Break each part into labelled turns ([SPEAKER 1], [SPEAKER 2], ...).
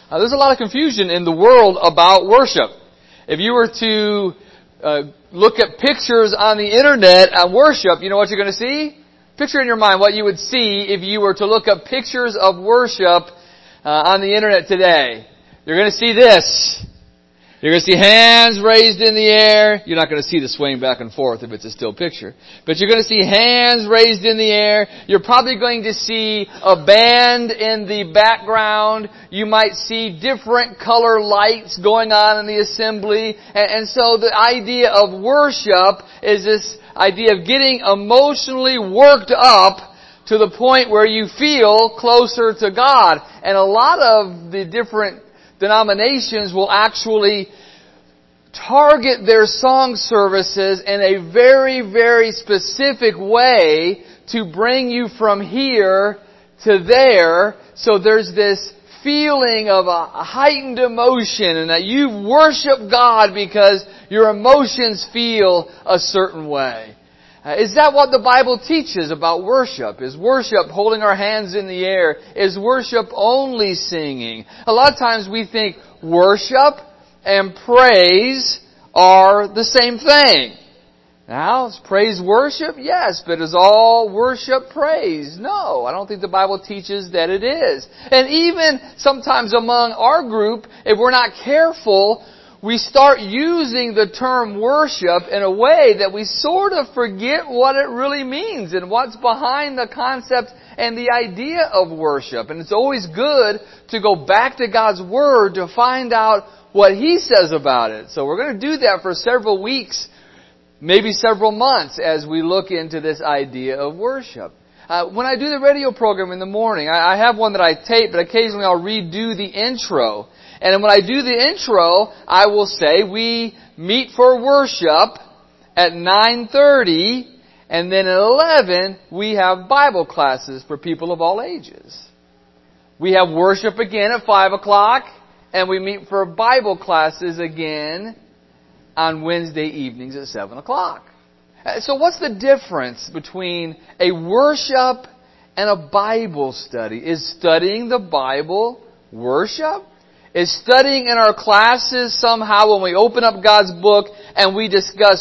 [SPEAKER 1] There's a lot of confusion in the world about worship. If you were to look at pictures on the internet at worship, you know what you're going to see? Picture in your mind what you would see if you were to look up pictures of worship on the internet today. You're going to see this. You're going to see hands raised in the air. You're not going to see the swaying back and forth if it's a still picture. But you're going to see hands raised in the air. You're probably going to see a band in the background. You might see different color lights going on in the assembly. And so the idea of worship is this idea of getting emotionally worked up to the point where you feel closer to God. And a lot of the different denominations will actually target their song services in a very, very specific way to bring you from here to there. So there's this feeling of a heightened emotion and that you worship God because your emotions feel a certain way. Is that what the Bible teaches about worship? Is worship holding our hands in the air? Is worship only singing? A lot of times we think worship and praise are the same thing. Now, is praise worship? Yes, but is all worship praise? No, I don't think the Bible teaches that it is. And even sometimes among our group, if we're not careful, we start using the term worship in a way that we sort of forget what it really means and what's behind the concept and the idea of worship. And it's always good to go back to God's Word to find out what He says about it. So we're going to do that for several weeks, maybe several months, as we look into this idea of worship. When I do the radio program in the morning, I have one that I tape, but occasionally I'll redo the intro. And when I do the intro, I will say we meet for worship at 9:30, and then at 11 we have Bible classes for people of all ages. We have worship again at 5 o'clock, and we meet for Bible classes again on Wednesday evenings at 7 o'clock. So what's the difference between a worship and a Bible study? Is studying the Bible worship? Is studying in our classes somehow when we open up God's book and we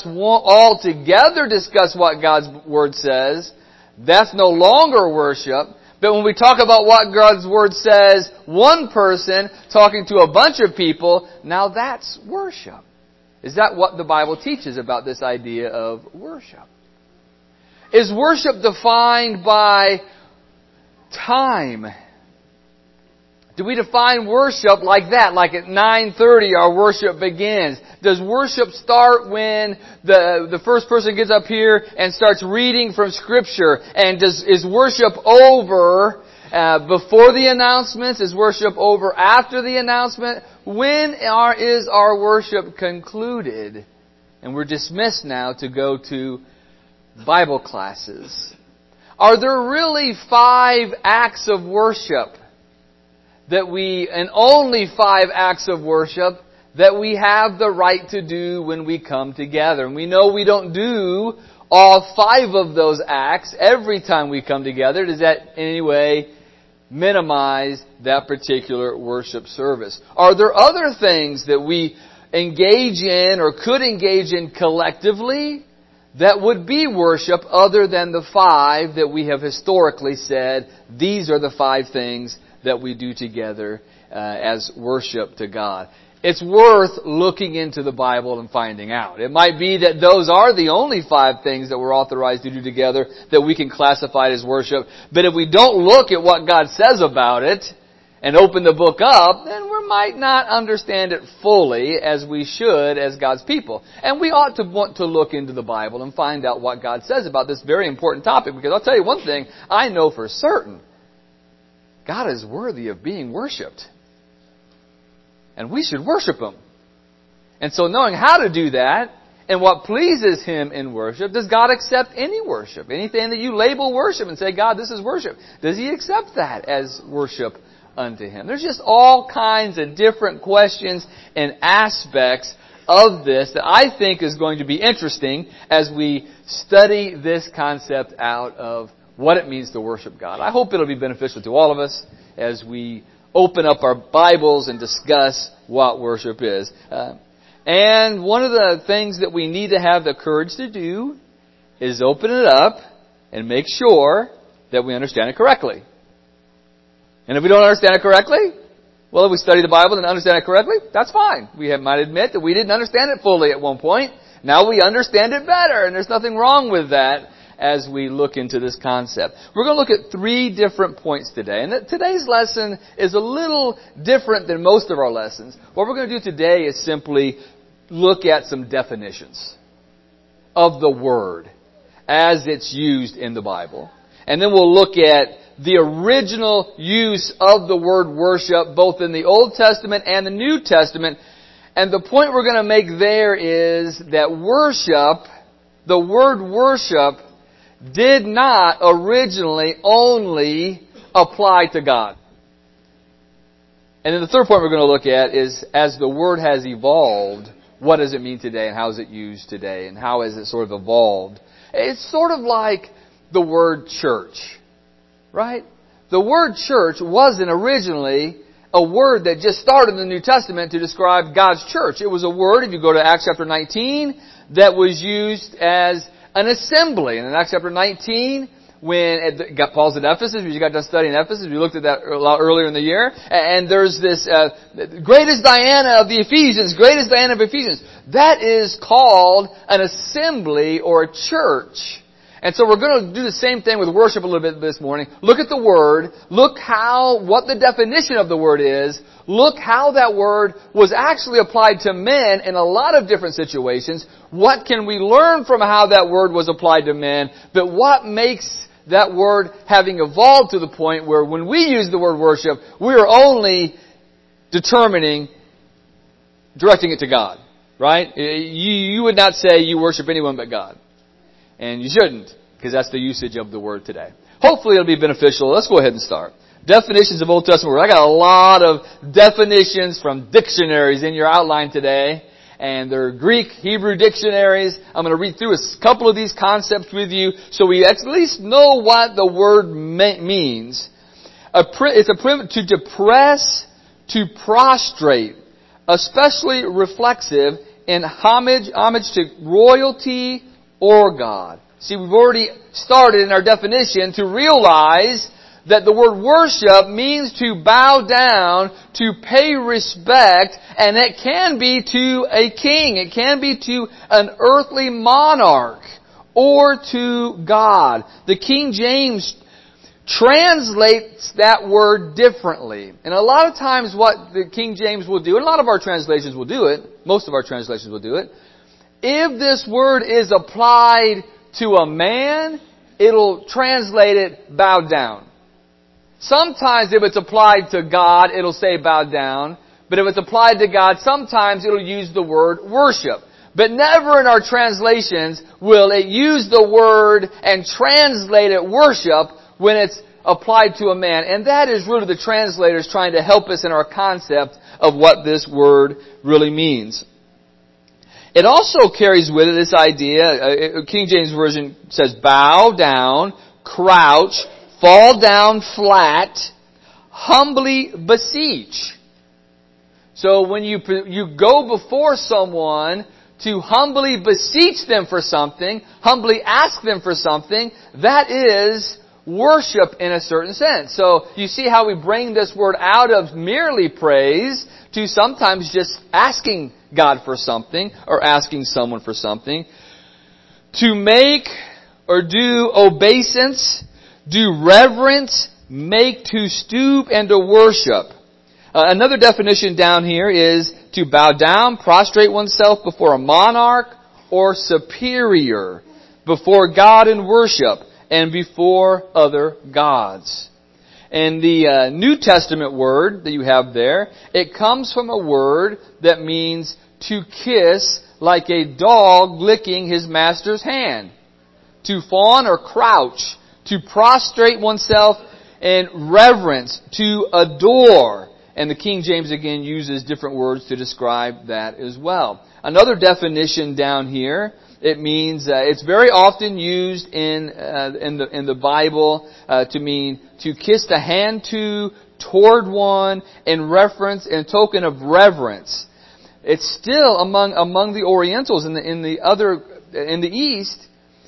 [SPEAKER 1] all together discuss what God's Word says, that's no longer worship. But when we talk about what God's Word says, one person talking to a bunch of people, now that's worship. Is that what the Bible teaches about this idea of worship? Is worship defined by time? Do we define worship like that? Like at 9:30 our worship begins? Does worship start when the first person gets up here and starts reading from Scripture? And is worship over before the announcements? Is worship over after the announcement? When is our worship concluded? And we're dismissed now to go to Bible classes. Are there really 5 acts of worship and only 5 acts of worship that we have the right to do when we come together? And we know we don't do all 5 of those acts every time we come together. Does that in any way minimize that particular worship service? Are there other things that we engage in or could engage in collectively that would be worship other than the 5 that we have historically said, these are the 5 things that we do together as worship to God? It's worth looking into the Bible and finding out. It might be that those are the only 5 things that we're authorized to do together that we can classify as worship. But if we don't look at what God says about it and open the book up, then we might not understand it fully as we should as God's people. And we ought to want to look into the Bible and find out what God says about this very important topic. Because I'll tell you one thing, I know for certain, God is worthy of being worshipped. And we should worship Him. And so knowing how to do that and what pleases Him in worship, does God accept any worship? Anything that you label worship and say, God, this is worship, does He accept that as worship unto Him? There's just all kinds of different questions and aspects of this that I think is going to be interesting as we study this concept out of what it means to worship God. I hope it'll be beneficial to all of us as we open up our Bibles and discuss what worship is. And one of the things that we need to have the courage to do is open it up and make sure that we understand it correctly. And if we don't understand it correctly, well, if we study the Bible and understand it correctly, that's fine. We might admit that we didn't understand it fully at one point. Now we understand it better, and there's nothing wrong with that as we look into this concept. We're going to look at 3 different points today. And today's lesson is a little different than most of our lessons. What we're going to do today is simply look at some definitions of the word as it's used in the Bible. And then we'll look at the original use of the word worship, both in the Old Testament and the New Testament. And the point we're going to make there is that worship, the word worship, did not originally only apply to God. And then the third point we're going to look at is, as the word has evolved, what does it mean today and how is it used today and how has it sort of evolved? It's sort of like the word church, right? The word church wasn't originally a word that just started in the New Testament to describe God's church. It was a word, if you go to Acts chapter 19, that was used as an assembly. And in Acts chapter 19, when Paul's at Ephesus, we just got done studying Ephesus, we looked at that a lot earlier in the year, and there's this greatest Diana of the Ephesians, greatest Diana of Ephesians. That is called an assembly or a church. And so we're going to do the same thing with worship a little bit this morning. Look at the word. Look what the definition of the word is. Look how that word was actually applied to men in a lot of different situations. What can we learn from how that word was applied to men? But what makes that word having evolved to the point where when we use the word worship, we are only directing it to God. Right? You would not say you worship anyone but God. And you shouldn't, because that's the usage of the word today. Hopefully it'll be beneficial. Let's go ahead and start. Definitions of Old Testament word. I got a lot of definitions from dictionaries in your outline today. And they're Greek, Hebrew dictionaries. I'm going to read through a couple of these concepts with you so we at least know what the word means. It's to depress, to prostrate, especially reflexive in homage to royalty or God. See, we've already started in our definition to realize that the word worship means to bow down, to pay respect, and it can be to a king. It can be to an earthly monarch or to God. The King James translates that word differently. And a lot of times what the King James will do, and a lot of our translations will do it, most of our translations will do it, if this word is applied to a man, it'll translate it bowed down. Sometimes if it's applied to God, it'll say bowed down. But if it's applied to God, sometimes it'll use the word worship. But never in our translations will it use the word and translate it worship when it's applied to a man. And that is really the translators trying to help us in our concept of what this word really means. It also carries with it this idea, King James Version says bow down, crouch, fall down flat, humbly beseech. So when you go before someone to humbly beseech them for something, humbly ask them for something, that is worship in a certain sense. So you see how we bring this word out of merely praise to sometimes just asking God for something or asking someone for something. To make or do obeisance, do reverence, make to stoop and to worship. Another definition down here is to bow down, prostrate oneself before a monarch or superior, before God in worship and before other gods. And the New Testament word that you have there, it comes from a word that means to kiss like a dog licking his master's hand. To fawn or crouch. To prostrate oneself in reverence. To adore. And the King James again uses different words to describe that as well. Another definition down here It means it's very often used in the Bible to mean to kiss the hand to, toward one, in reference, in token of reverence. It's still among the Orientals in the East,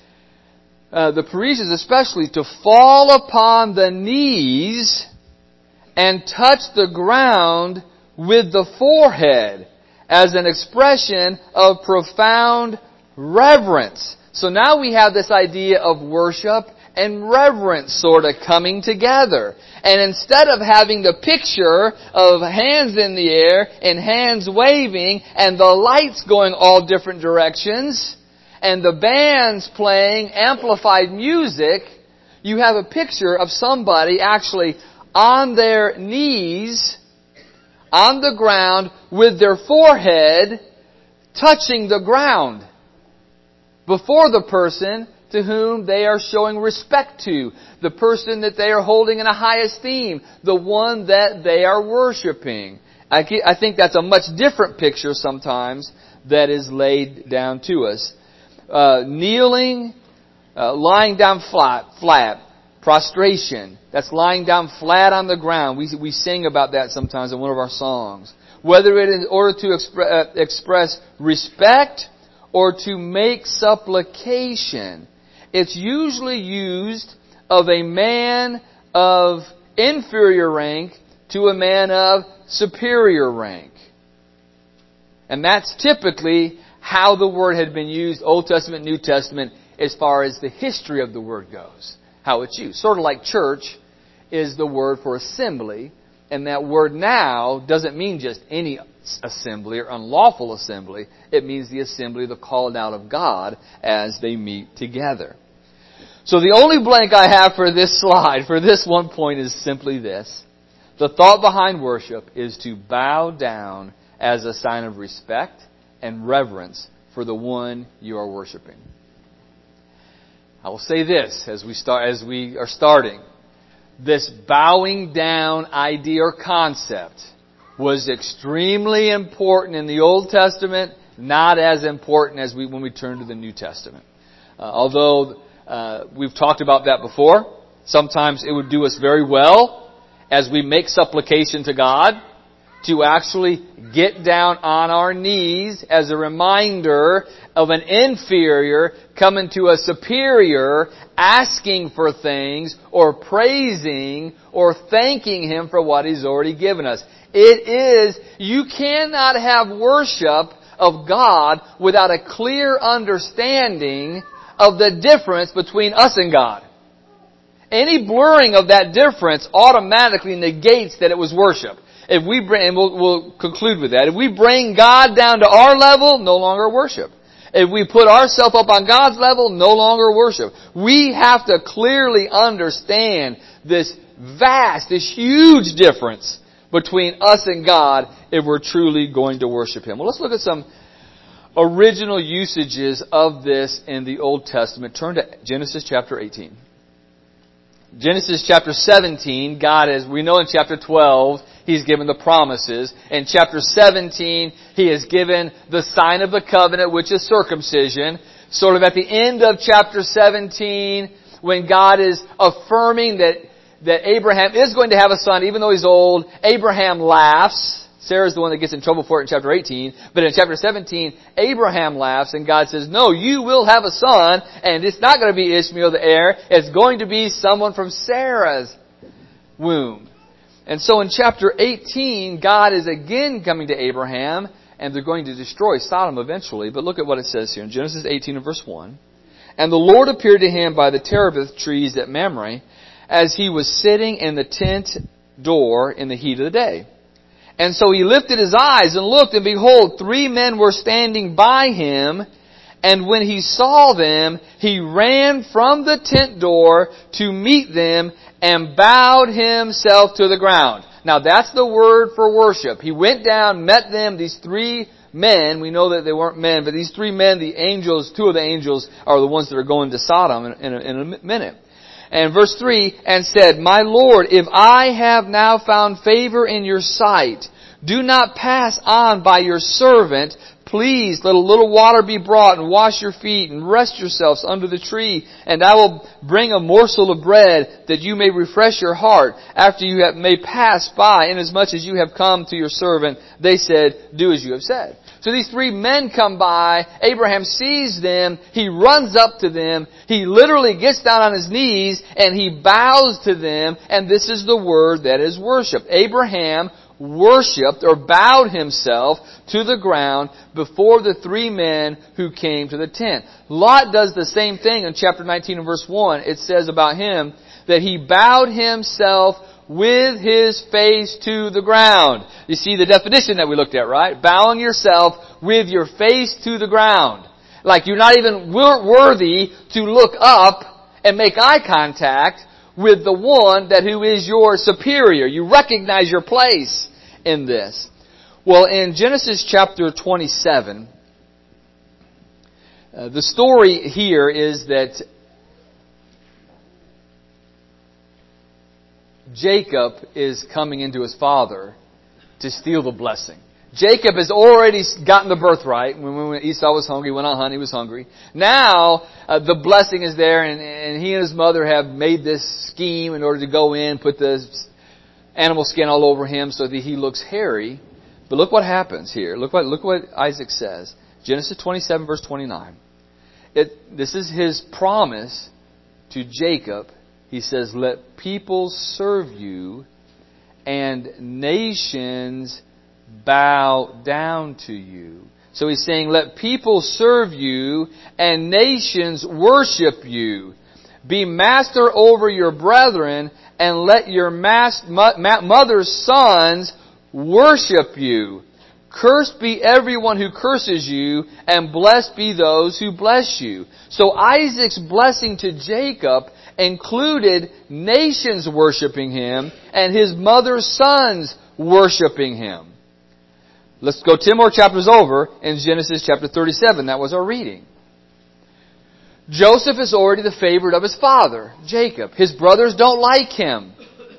[SPEAKER 1] the Parisians especially, to fall upon the knees and touch the ground with the forehead as an expression of profound reverence. So now we have this idea of worship and reverence sort of coming together. And instead of having the picture of hands in the air and hands waving and the lights going all different directions and the bands playing amplified music, you have a picture of somebody actually on their knees, on the ground, with their forehead touching the ground before the person to whom they are showing respect to, the person that they are holding in a high esteem, the one that they are worshiping. I think that's a much different picture sometimes that is laid down to us. Kneeling, lying down flat, prostration. That's lying down flat on the ground. We sing about that sometimes in one of our songs. Whether it is in order to express respect or to make supplication. It's usually used of a man of inferior rank to a man of superior rank. And that's typically how the word had been used, Old Testament, New Testament, as far as the history of the word goes. How it's used. Sort of like church is the word for assembly. And that word now doesn't mean just any assembly or unlawful assembly. It means the assembly, the called out of God as they meet together. So the only blank I have for this slide, for this one point, is simply this. The thought behind worship is to bow down as a sign of respect and reverence for the one you are worshiping. I will say this as we are starting. This bowing down idea or concept was extremely important in the Old Testament, not as important as when we turn to the New Testament. Although we've talked about that before, sometimes it would do us very well as we make supplication to God to actually get down on our knees as a reminder of an inferior coming to a superior, asking for things, or praising, or thanking Him for what He's already given us. You cannot have worship of God without a clear understanding of the difference between us and God. Any blurring of that difference automatically negates that it was worship. If we bring, and we'll conclude with that. If we bring God down to our level, no longer worship. If we put ourselves up on God's level, no longer worship. We have to clearly understand this huge difference between us and God if we're truly going to worship Him. Well, let's look at some original usages of this in the Old Testament. Turn to Genesis chapter 18. Genesis chapter 17, God, as we know in chapter 12, He's given the promises. In chapter 17, He has given the sign of the covenant, which is circumcision. Sort of at the end of chapter 17, when God is affirming that Abraham is going to have a son, even though he's old, Abraham laughs. Sarah's the one that gets in trouble for it in chapter 18. But in chapter 17, Abraham laughs and God says, no, you will have a son, and it's not going to be Ishmael the heir. It's going to be someone from Sarah's womb. And so in chapter 18, God is again coming to Abraham, and they're going to destroy Sodom eventually. But look at what it says here in Genesis 18 and verse 1. And the Lord appeared to him by the terebinth trees at Mamre, as he was sitting in the tent door in the heat of the day. And so he lifted his eyes and looked, and behold, 3 men were standing by him. And when he saw them, he ran from the tent door to meet them and bowed himself to the ground. Now that's the word for worship. He went down, met them, these 3 men. We know that they weren't men, but these 3 men, the angels, 2 of the angels are the ones that are going to Sodom in a minute. And verse 3, and said, My Lord, if I have now found favor in your sight, do not pass on by your servant. Please let a little water be brought and wash your feet and rest yourselves under the tree. And I will bring a morsel of bread that you may refresh your heart after you may pass by, inasmuch as you have come to your servant. They said, do as you have said. So these three men come by. Abraham sees them. He runs up to them. He literally gets down on his knees and he bows to them. And this is the word that is worship. Abraham worshipped or bowed himself to the ground before the three men who came to the tent. Lot does the same thing in chapter 19 and verse 1. It says about him that he bowed himself with his face to the ground. You see the definition that we looked at, right? Bowing yourself with your face to the ground. Like you're not even worthy to look up and make eye contact with the one who is your superior. You recognize your place in this. Well, in Genesis chapter 27, the story here is that Jacob is coming into his father to steal the blessing. Jacob has already gotten the birthright. When Esau was hungry, went on hunt, he was hungry. Now, the blessing is there, and he and his mother have made this scheme in order to go in, put the animal skin all over him so that he looks hairy. But look what happens here. Look what Isaac says. Genesis 27, verse 29. This is his promise to Jacob. He says, let peoples serve you and nations bow down to you. So he's saying, let people serve you and nations worship you. Be master over your brethren and let your mother's sons worship you. Cursed be everyone who curses you, and blessed be those who bless you. So Isaac's blessing to Jacob included nations worshiping him and his mother's sons worshiping him. Let's go 10 more chapters over in Genesis chapter 37. That was our reading. Joseph is already the favorite of his father, Jacob. His brothers don't like him.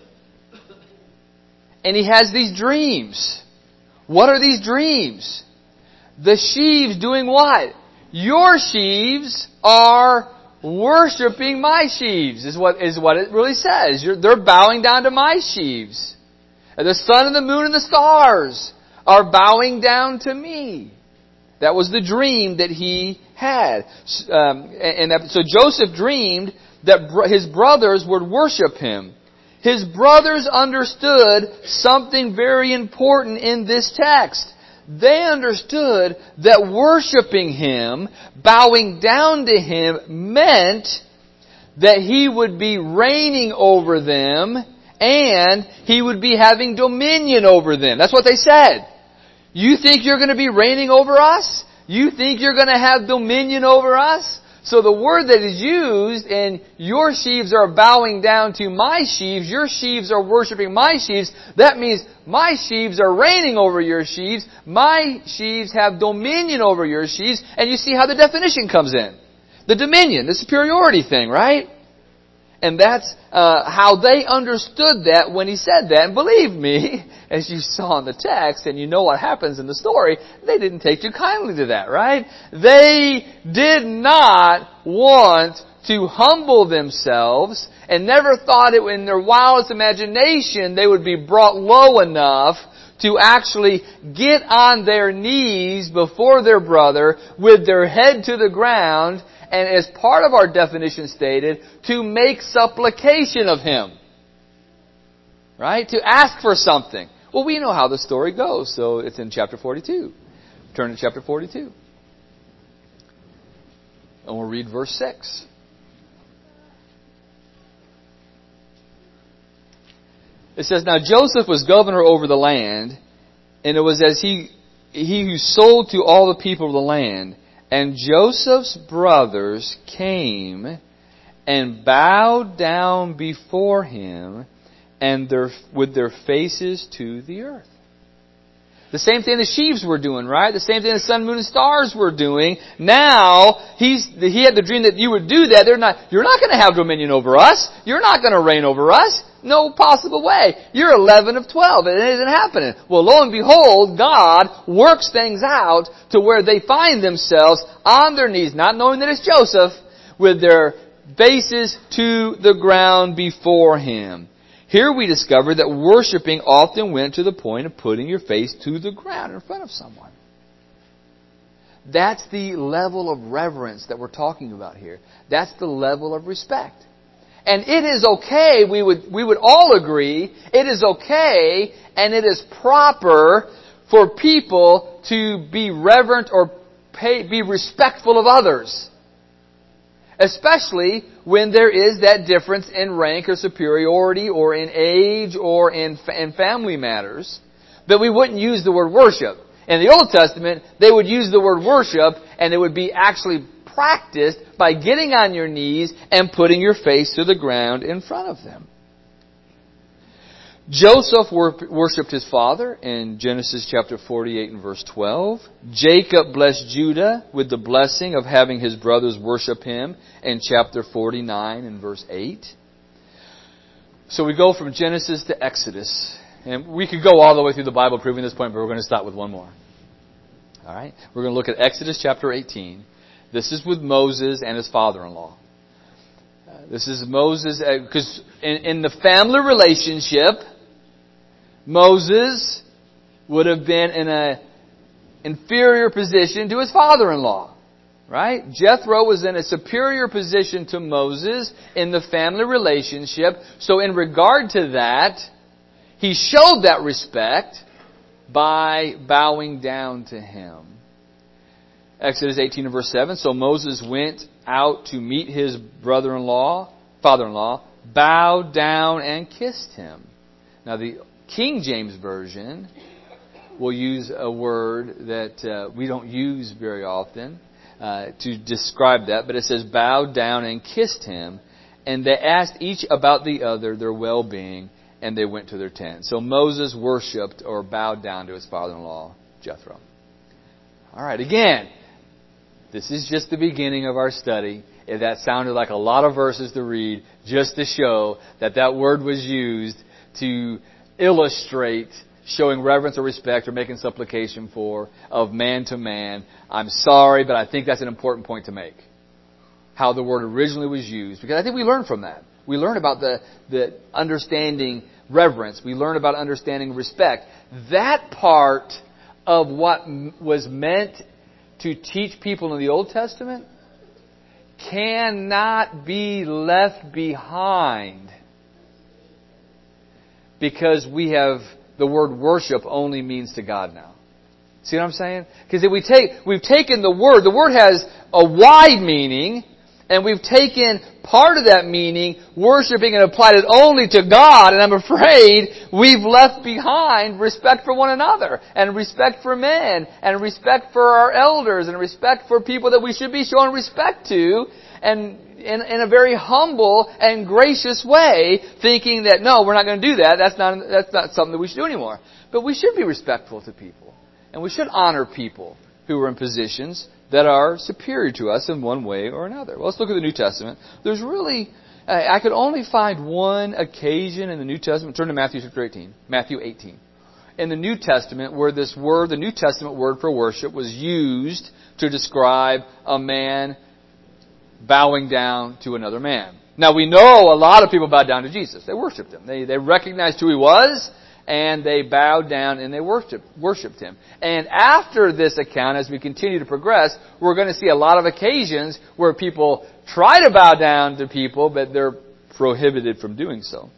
[SPEAKER 1] And he has these dreams. What are these dreams? The sheaves doing what? Your sheaves are worshiping my sheaves, is what it really says. They're bowing down to my sheaves. And the sun and the moon and the stars are bowing down to me. That was the dream that he had. So Joseph dreamed that his brothers would worship him. His brothers understood something very important in this text. They understood that worshiping him, bowing down to him, meant that he would be reigning over them and he would be having dominion over them. That's what they said. You think you're going to be reigning over us? You think you're going to have dominion over us? So the word that is used in your sheaves are bowing down to my sheaves, your sheaves are worshiping my sheaves, that means my sheaves are reigning over your sheaves, my sheaves have dominion over your sheaves, and you see how the definition comes in. The dominion, the superiority thing, right? And that's how they understood that when he said that. And believe me, as you saw in the text, and you know what happens in the story, they didn't take too kindly to that, right? They did not want to humble themselves and never thought it in their wildest imagination they would be brought low enough to actually get on their knees before their brother with their head to the ground, and as part of our definition stated, to make supplication of him. Right? To ask for something. Well, we know how the story goes, so it's in chapter 42. Turn to chapter 42. And we'll read verse 6. It says, now Joseph was governor over the land, and it was as he who sold to all the people of the land. And Joseph's brothers came and bowed down before him and with their faces to the earth. The same thing the sheaves were doing, right? The same thing the sun, moon, and stars were doing. Now, he had the dream that you would do that. You're not going to have dominion over us. You're not going to reign over us. No possible way. You're 11 of 12. It isn't happening. Well, lo and behold, God works things out to where they find themselves on their knees, not knowing that it's Joseph, with their faces to the ground before him. Here we discover that worshiping often went to the point of putting your face to the ground in front of someone. That's the level of reverence that we're talking about here. That's the level of respect. And it is okay, we would all agree, it is okay and it is proper for people to be reverent or be respectful of others. Especially when there is that difference in rank or superiority or in age or in family matters. But we wouldn't use the word worship. In the Old Testament, they would use the word worship and it would be actually practiced by getting on your knees and putting your face to the ground in front of them. Joseph worshipped his father in Genesis chapter 48 and verse 12. Jacob blessed Judah with the blessing of having his brothers worship him in chapter 49 and verse 8. So we go from Genesis to Exodus. And we could go all the way through the Bible proving this point, but we're going to start with one more. All right? We're going to look at Exodus chapter 18. This is with Moses and his father-in-law. This is Moses, because in the family relationship, Moses would have been in an inferior position to his father-in-law. Right? Jethro was in a superior position to Moses in the family relationship. So in regard to that, he showed that respect by bowing down to him. Exodus 18 and verse 7. So Moses went out to meet his father-in-law, bowed down and kissed him. Now the King James Version will use a word that we don't use very often to describe that, but it says bowed down and kissed him, and they asked each about the other their well-being, and they went to their tent. So Moses worshipped or bowed down to his father-in-law, Jethro. All right, again, this is just the beginning of our study. That sounded like a lot of verses to read just to show that that word was used to illustrate showing reverence or respect or making supplication for of man to man. I'm sorry, but I think that's an important point to make. How the word originally was used. Because I think we learn from that. We learn about the understanding reverence. We learn about understanding respect. That part of what was meant to teach people in the Old Testament cannot be left behind because we have the word worship only means to God now. See what I'm saying? Because if we've taken the word has a wide meaning, and we've taken part of that meaning, worshiping, and applied it only to God, and I'm afraid we've left behind respect for one another, and respect for men, and respect for our elders, and respect for people that we should be showing respect to, and in a very humble and gracious way, thinking that, no, we're not going to do that. That's not something that we should do anymore. But we should be respectful to people. And we should honor people who are in positions that are superior to us in one way or another. Well, let's look at the New Testament. There's really, I could only find one occasion in the New Testament. Turn to Matthew 18. In the New Testament, where this word, the New Testament word for worship, was used to describe a man bowing down to another man. Now we know a lot of people bowed down to Jesus. They worshipped Him. They recognized who He was, and they bowed down and they worshipped Him. And after this account, as we continue to progress, we're going to see a lot of occasions where people try to bow down to people, but they're prohibited from doing so.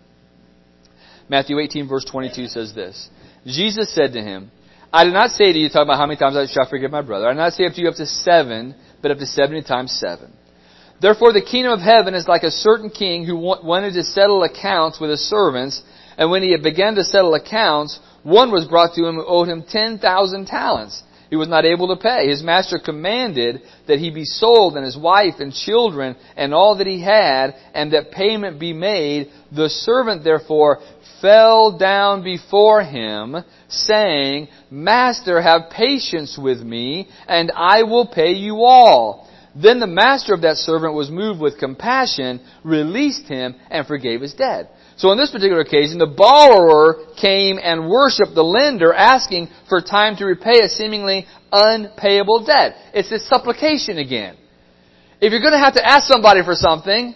[SPEAKER 1] Matthew 18 verse 22 says this. Jesus said to him, I do not say to you, talking about how many times I shall forgive my brother, I do not say up to you up to 7, but up to 70 times 7. Therefore the kingdom of heaven is like a certain king who wanted to settle accounts with his servants, and when he had begun to settle accounts, one was brought to him who owed him 10,000 talents. He was not able to pay. His master commanded that he be sold, and his wife and children and all that he had, and that payment be made. The servant therefore fell down before him, saying, Master, have patience with me, and I will pay you all. Then the master of that servant was moved with compassion, released him, and forgave his debt. So on this particular occasion, the borrower came and worshipped the lender, asking for time to repay a seemingly unpayable debt. It's this supplication again. If you're going to have to ask somebody for something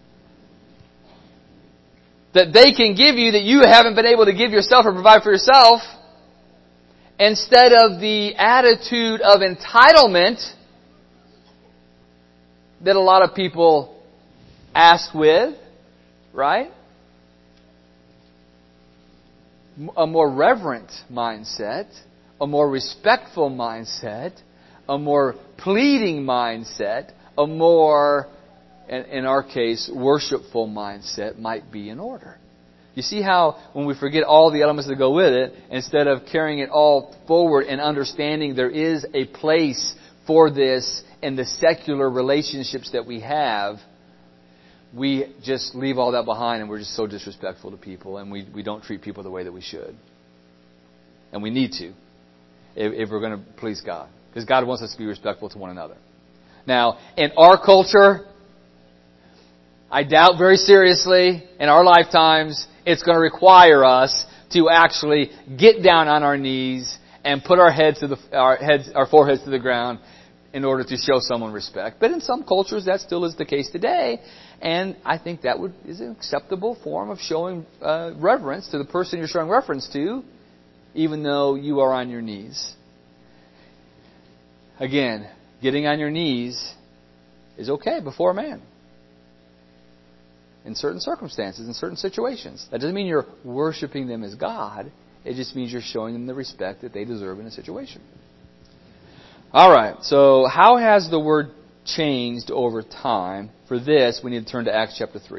[SPEAKER 1] that they can give you that you haven't been able to give yourself or provide for yourself, instead of the attitude of entitlement that a lot of people ask with, right? A more reverent mindset, a more respectful mindset, a more pleading mindset, a more, in our case, worshipful mindset might be in order. You see how when we forget all the elements that go with it, instead of carrying it all forward and understanding there is a place for this in the secular relationships that we have, we just leave all that behind and we're just so disrespectful to people and we don't treat people the way that we should. And we need to if we're going to please God. Because God wants us to be respectful to one another. Now, in our culture, I doubt very seriously in our lifetimes it's going to require us to actually get down on our knees and put our foreheads to the ground in order to show someone respect. But in some cultures that still is the case today. And I think that is an acceptable form of showing reverence to the person you're showing reference to, even though you are on your knees. Again, getting on your knees is okay before a man. In certain circumstances, in certain situations. That doesn't mean you're worshiping them as God. It just means you're showing them the respect that they deserve in a situation. Alright, so how has the word changed over time? For this, we need to turn to Acts chapter 3.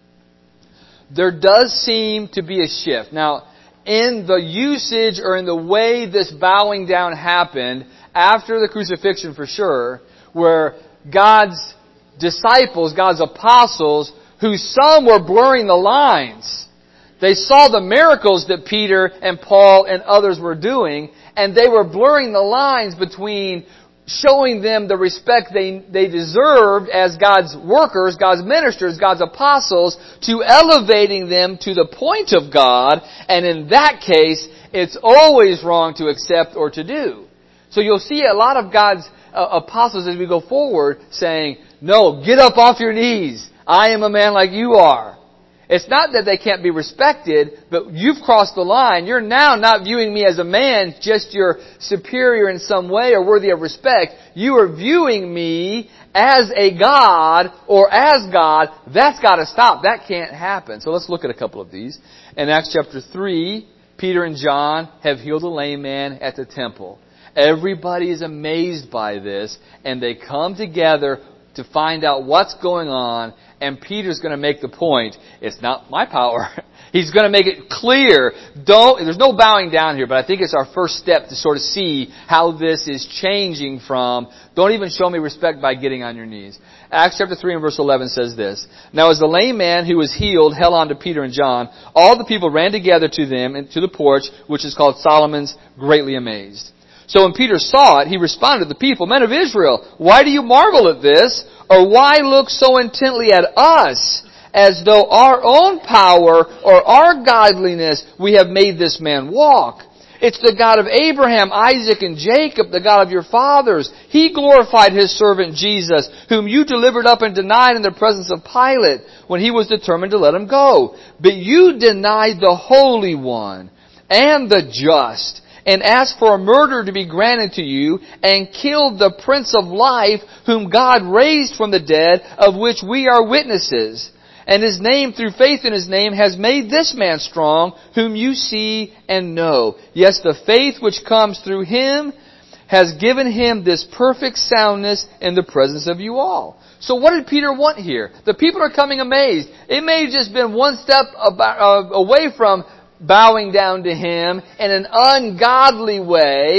[SPEAKER 1] There does seem to be a shift. Now, in the usage or in the way this bowing down happened, after the crucifixion for sure, where God's disciples, God's apostles, who some were blurring the lines. They saw the miracles that Peter and Paul and others were doing, and they were blurring the lines between showing them the respect they deserved as God's workers, God's ministers, God's apostles, to elevating them to the point of God. And in that case, it's always wrong to accept or to do. So you'll see a lot of God's apostles as we go forward saying, no, get up off your knees. I am a man like you are. It's not that they can't be respected, but you've crossed the line. You're now not viewing me as a man, just you're superior in some way or worthy of respect. You are viewing me as a God or as God. That's got to stop. That can't happen. So let's look at a couple of these. In Acts chapter 3, Peter and John have healed a lame man at the temple. Everybody is amazed by this, and they come together to find out what's going on. And Peter's going to make the point, it's not my power. He's going to make it clear. There's no bowing down here, but I think it's our first step to sort of see how this is changing from, don't even show me respect by getting on your knees. Acts chapter 3 and verse 11 says this, Now as the lame man who was healed held on to Peter and John, all the people ran together to them and to the porch, which is called Solomon's, greatly amazed. So when Peter saw it, he responded to the people, Men of Israel, why do you marvel at this? Or why look so intently at us, as though our own power or our godliness we have made this man walk? It's the God of Abraham, Isaac, and Jacob, the God of your fathers. He glorified His servant Jesus, whom you delivered up and denied in the presence of Pilate, when he was determined to let him go. But you denied the Holy One and the just, and asked for a murder to be granted to you, and killed the Prince of Life, whom God raised from the dead, of which we are witnesses. And His name, through faith in His name, has made this man strong, whom you see and know. Yes, the faith which comes through Him has given him this perfect soundness in the presence of you all. So what did Peter want here? The people are coming amazed. It may have just been one step away from bowing down to Him in an ungodly way,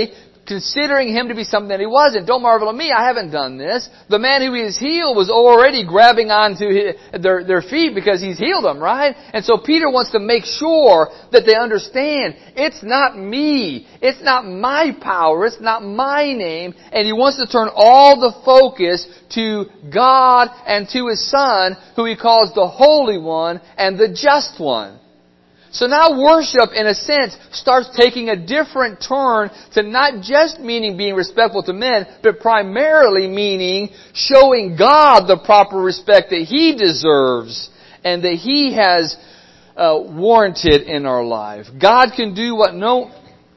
[SPEAKER 1] considering him to be something that he wasn't. Don't marvel at me, I haven't done this. The man who he has healed was already grabbing onto their feet because he's healed them, right? And so Peter wants to make sure that they understand it's not me. It's not my power. It's not my name. And he wants to turn all the focus to God and to His Son, who he calls the Holy One and the Just One. So now worship, in a sense, starts taking a different turn to not just meaning being respectful to men, but primarily meaning showing God the proper respect that He deserves and that He has warranted in our life. God can do what no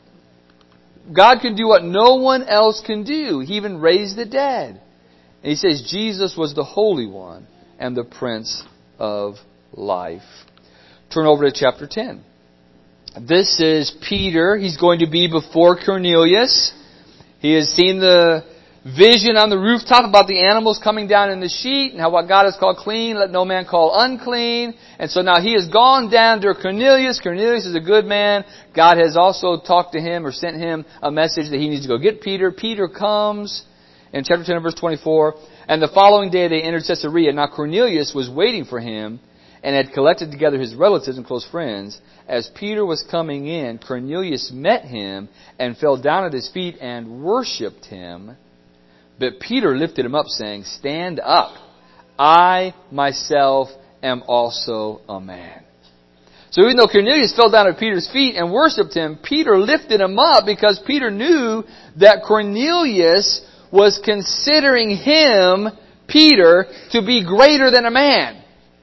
[SPEAKER 1] one else can do. He even raised the dead. And He says Jesus was the Holy One and the Prince of Life. Turn over to chapter 10. This is Peter. He's going to be before Cornelius. He has seen the vision on the rooftop about the animals coming down in the sheet and how what God has called clean, let no man call unclean. And so now he has gone down to Cornelius. Cornelius is a good man. God has also talked to him or sent him a message that he needs to go get Peter. Peter comes in chapter 10 verse 24. And the following day they entered Caesarea. Now Cornelius was waiting for him and had collected together his relatives and close friends. As Peter was coming in, Cornelius met him and fell down at his feet and worshipped him. But Peter lifted him up, saying, "Stand up. I myself am also a man." So even though Cornelius fell down at Peter's feet and worshipped him, Peter lifted him up because Peter knew that Cornelius was considering him, Peter, to be greater than a man.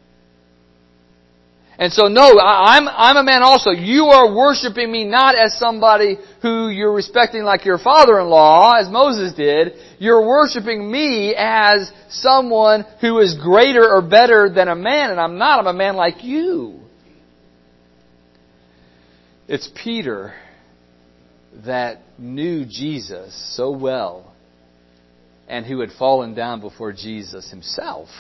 [SPEAKER 1] And so, no, I'm a man also. You are worshiping me not as somebody who you're respecting like your father-in-law, as Moses did. You're worshiping me as someone who is greater or better than a man, and I'm not. I'm a man like you. It's Peter that knew Jesus so well and who had fallen down before Jesus Himself,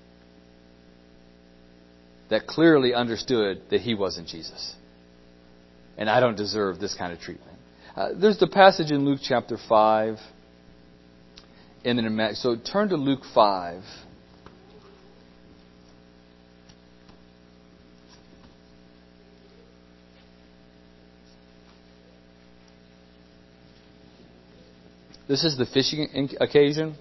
[SPEAKER 1] that clearly understood that he wasn't Jesus. And I don't deserve this kind of treatment. There's the passage in Luke chapter 5. So turn to Luke 5. This is the fishing occasion.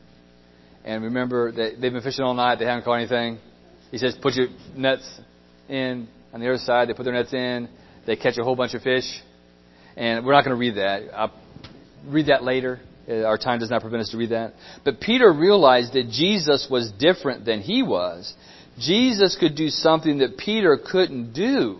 [SPEAKER 1] And remember that they've been fishing all night. They haven't caught anything. He says, put your nets in on the other side. They put their nets in. They catch a whole bunch of fish. And we're not going to read that. I'll read that later. Our time does not prevent us to read that. But Peter realized that Jesus was different than he was. Jesus could do something that Peter couldn't do.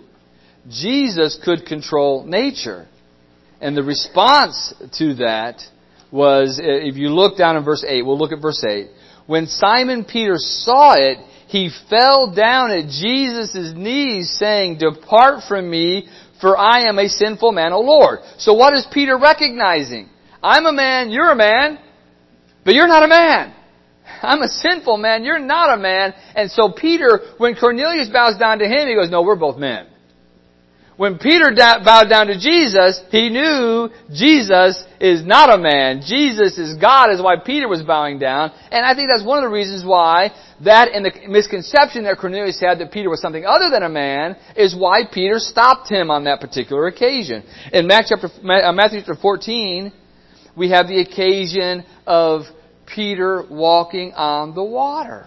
[SPEAKER 1] Jesus could control nature. And the response to that was, if you look down in verse 8, we'll look at verse 8. When Simon Peter saw it, he fell down at Jesus' knees, saying, "Depart from me, for I am a sinful man, O Lord." So what is Peter recognizing? I'm a man, you're a man, but you're not a man. I'm a sinful man, you're not a man. And so Peter, when Cornelius bows down to him, he goes, "No, we're both men." When Peter bowed down to Jesus, he knew Jesus is not a man. Jesus is God, is why Peter was bowing down. And I think that's one of the reasons why that and the misconception that Cornelius had that Peter was something other than a man is why Peter stopped him on that particular occasion. In Matthew chapter 14, we have the occasion of Peter walking on the water.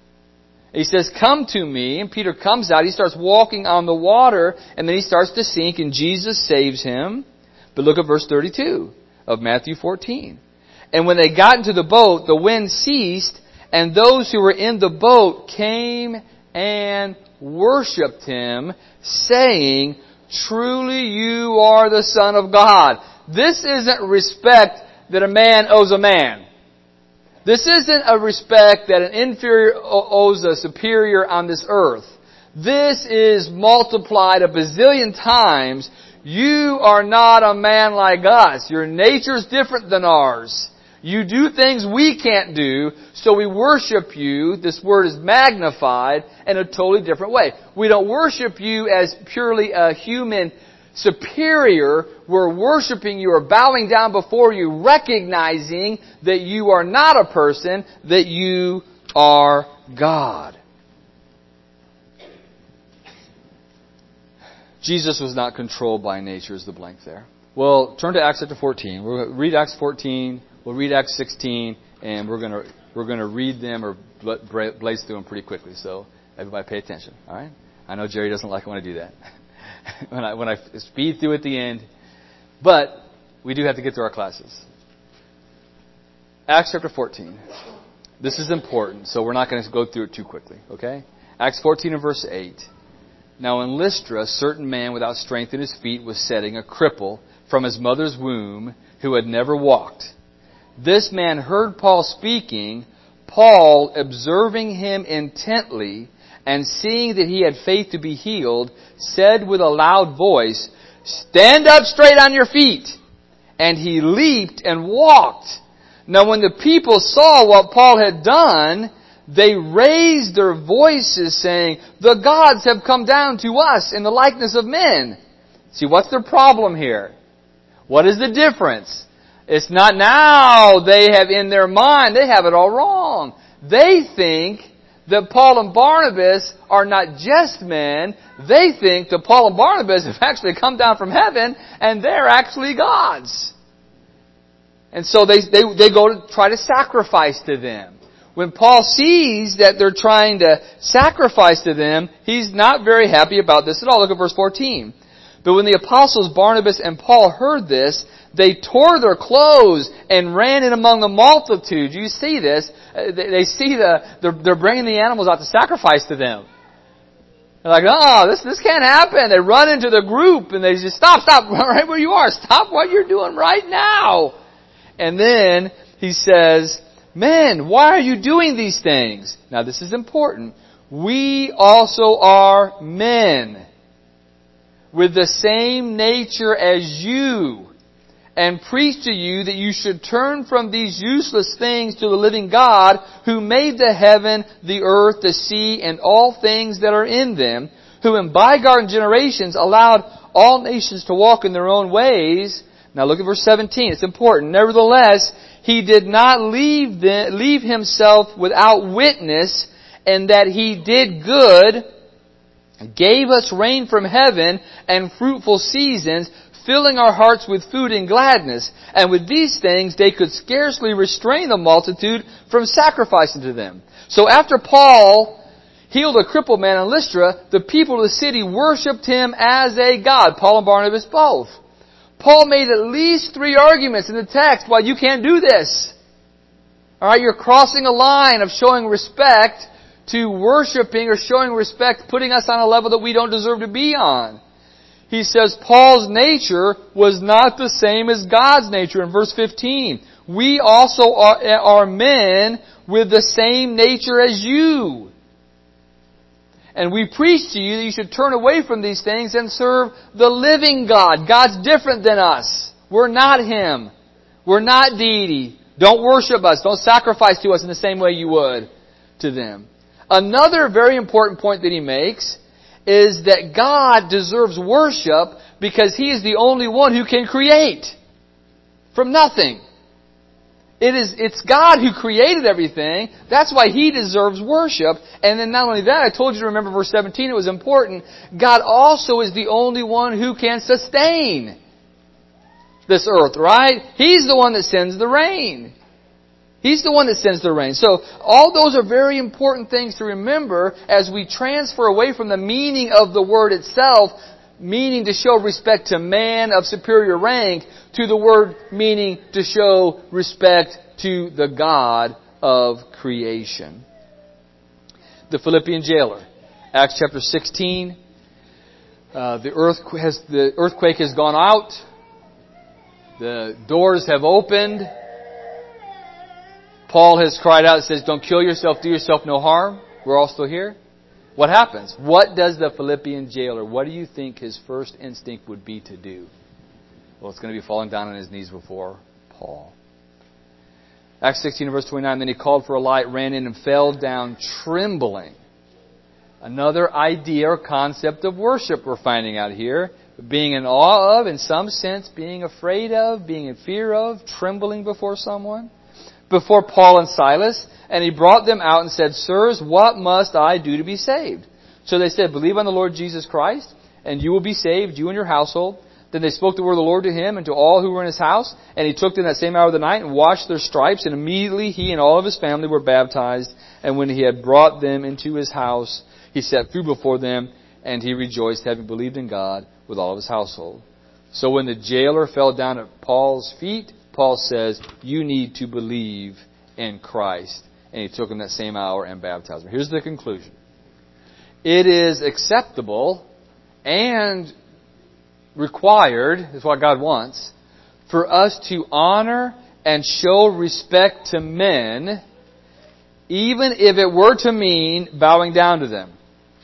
[SPEAKER 1] He says, "Come to me," and Peter comes out. He starts walking on the water, and then he starts to sink, and Jesus saves him. But look at verse 32 of Matthew 14. "And when they got into the boat, the wind ceased, and those who were in the boat came and worshipped him, saying, 'Truly you are the Son of God.'" This isn't respect that a man owes a man. This isn't a respect that an inferior owes a superior on this earth. This is multiplied a bazillion times. You are not a man like us. Your nature's different than ours. You do things we can't do, so we worship you. This word is magnified in a totally different way. We don't worship you as purely a human superior. We're worshiping you or bowing down before you, recognizing that you are not a person, that you are God. Jesus was not controlled by nature is the blank there. Well, turn to Acts chapter 14. We'll read Acts 14, we'll read Acts 16, and we're going to read them or blaze through them pretty quickly. So everybody pay attention, all right? I know Jerry doesn't like it when I do that. when I speed through at the end. But we do have to get through our classes. Acts chapter 14. This is important, so we're not going to go through it too quickly, okay? Acts 14 and verse 8. Now in Lystra, a certain man without strength in his feet was sitting, a cripple from his mother's womb, who had never walked. This man heard Paul speaking. Paul, observing him intently, and seeing that he had faith to be healed, said with a loud voice, "Stand up straight on your feet." And he leaped and walked. Now when the people saw what Paul had done, they raised their voices, saying, "The gods have come down to us in the likeness of men." See, what's their problem here? What is the difference? It's not now they have in their mind, they have it all wrong. They think that Paul and Barnabas are not just men. They think that Paul and Barnabas have actually come down from heaven and they're actually gods. And so they go to try to sacrifice to them. When Paul sees that they're trying to sacrifice to them, he's not very happy about this at all. Look at verse 14. But when the apostles Barnabas and Paul heard this, they tore their clothes and ran in among the multitude. You see this. They see they're bringing the animals out to sacrifice to them. They're like, "Oh, this can't happen." They run into the group and they just, stop, right where you are. Stop what you're doing right now. And then he says, "Men, why are you doing these things?" Now this is important. "We also are men with the same nature as you, and preach to you that you should turn from these useless things to the living God, who made the heaven, the earth, the sea, and all things that are in them, who in bygone generations allowed all nations to walk in their own ways." Now look at verse 17. It's important. "Nevertheless, He did not leave Himself without witness, and that He did good, gave us rain from heaven and fruitful seasons, filling our hearts with food and gladness. And with these things they could scarcely restrain the multitude from sacrificing to them." So after Paul healed a crippled man in Lystra, the people of the city worshipped him as a god. Paul and Barnabas both. Paul made at least 3 arguments in the text why you can't do this. Alright, you're crossing a line of showing respect to worshiping or showing respect, putting us on a level that we don't deserve to be on. He says Paul's nature was not the same as God's nature in verse 15. "We also are men with the same nature as you. And we preach to you that you should turn away from these things and serve the living God." God's different than us. We're not Him. We're not deity. Don't worship us. Don't sacrifice to us in the same way you would to them. Another very important point that he makes is that God deserves worship because He is the only one who can create from nothing. It's God who created everything. That's why He deserves worship. And then not only that, I told you to remember verse 17, it was important. God also is the only one who can sustain this earth, right? He's the one that sends the rain. He's the one that sends the rain. So all those are very important things to remember as we transfer away from the meaning of the word itself, meaning to show respect to man of superior rank, to the word meaning to show respect to the God of creation. The Philippian jailer. Acts chapter 16. The earthquake has gone out. The doors have opened. Paul has cried out and says, "Don't kill yourself, do yourself no harm." We're all still here. What happens? What does the Philippian jailer, what do you think his first instinct would be to do? Well, it's going to be falling down on his knees before Paul. Acts 16 verse 29, "Then he called for a light, ran in, and fell down trembling." Another idea or concept of worship we're finding out here. being in awe of, in some sense, being afraid of, being in fear of, trembling before someone, before Paul and Silas. And he brought them out and said, Sirs, what must I do to be saved? So they said, Believe on the Lord Jesus Christ, and you will be saved, you and your household. Then they spoke the word of the Lord to him and to all who were in his house. And he took them that same hour of the night and washed their stripes. And immediately he and all of his family were baptized. And when he had brought them into his house, he set food before them, and he rejoiced, having believed in God with all of his household. So when the jailer fell down at Paul's feet, Paul says, You need to believe in Christ. And he took him that same hour and baptized him. Here's the conclusion. It is acceptable and required, is what God wants, for us to honor and show respect to men, even if it were to mean bowing down to them.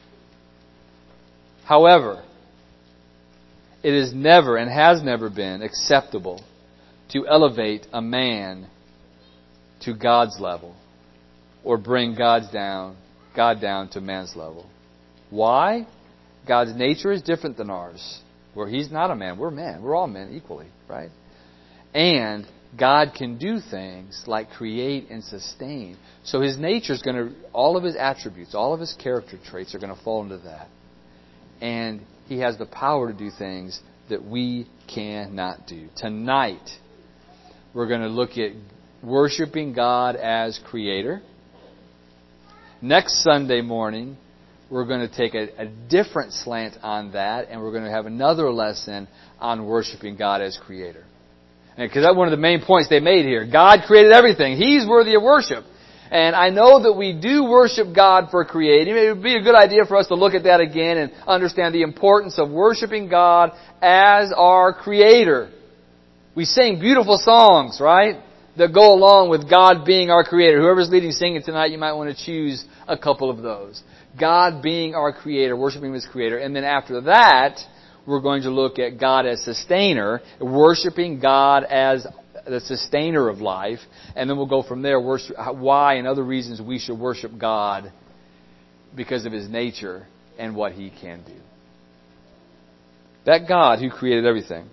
[SPEAKER 1] However, it is never and has never been acceptable to elevate a man to God's level or bring God down to man's level. Why? God's nature is different than ours. Where He's not a man, we're men. We're all men equally, right? And God can do things like create and sustain. So His nature is going to, all of His attributes, all of His character traits are going to fall into that. And He has the power to do things that we cannot do. Tonight, we're going to look at worshiping God as Creator. Next Sunday morning, we're going to take a different slant on that, and we're going to have another lesson on worshiping God as Creator. Because that's one of the main points they made here. God created everything. He's worthy of worship. And I know that we do worship God for creating. It would be a good idea for us to look at that again and understand the importance of worshiping God as our Creator. We sing beautiful songs, right, that go along with God being our Creator. Whoever's leading singing tonight, you might want to choose a couple of those. God being our Creator, worshiping Him as Creator. And then after that, we're going to look at God as Sustainer, worshiping God as the Sustainer of life. And then we'll go from there, why and other reasons we should worship God because of His nature and what He can do. That God who created everything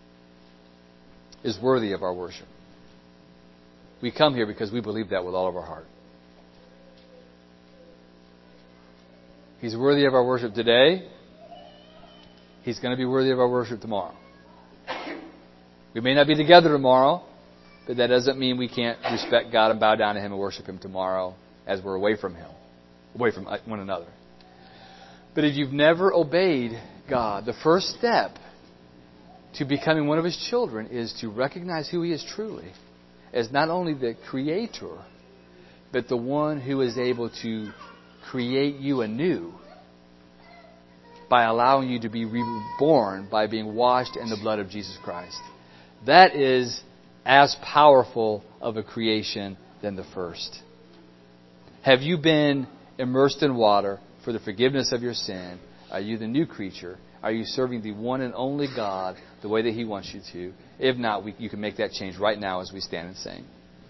[SPEAKER 1] is worthy of our worship. We come here because we believe that with all of our heart. He's worthy of our worship today. He's going to be worthy of our worship tomorrow. We may not be together tomorrow, but that doesn't mean we can't respect God and bow down to Him and worship Him tomorrow as we're away from Him, away from one another. But if you've never obeyed God, the first step to becoming one of His children is to recognize who He is truly as not only the Creator, but the one who is able to create you anew by allowing you to be reborn by being washed in the blood of Jesus Christ. That is as powerful of a creation than the first. Have you been immersed in water for the forgiveness of your sin? Are you the new creature? Are you serving the one and only God the way that He wants you to? If not, you can make that change right now as we stand and sing.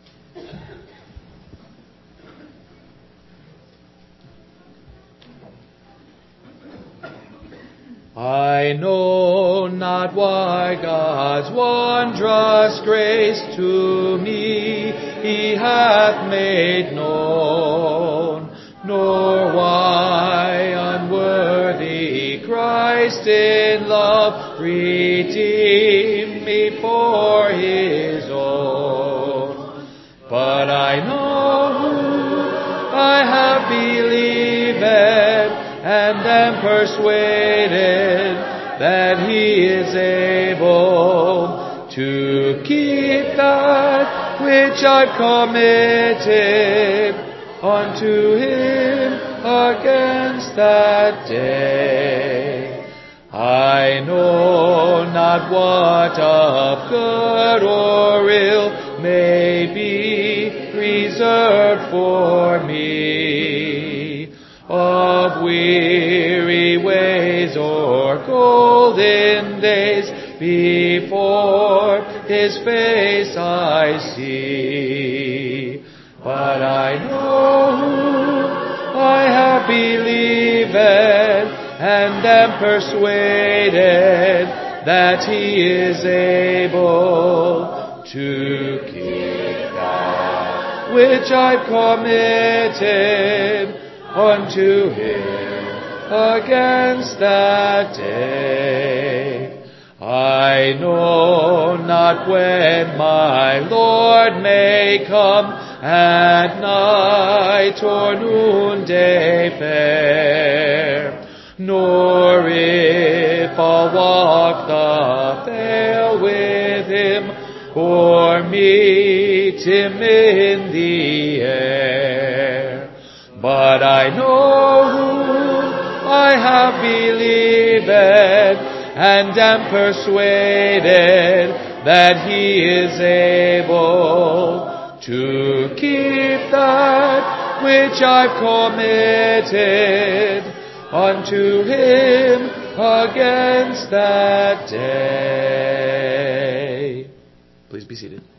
[SPEAKER 2] I know not why God's wondrous grace to me He hath made known, nor why unworthy Christ in love redeemed me for His own. But I know who I have believed, and am persuaded that He is able to keep that which I've committed unto Him against that day. I know not what of good or ill may be reserved for me, of weary ways or golden days before His face I see. But I know who I have believed, and am persuaded that He is able to keep that which I've committed unto Him against that day. I know not when my Lord may come, at night or noonday fair, nor if I'll walk the vale with Him, or meet Him in the air. But I know whom I have believed, and am persuaded that He is able to keep that which I've committed unto Him against that day. Please be seated.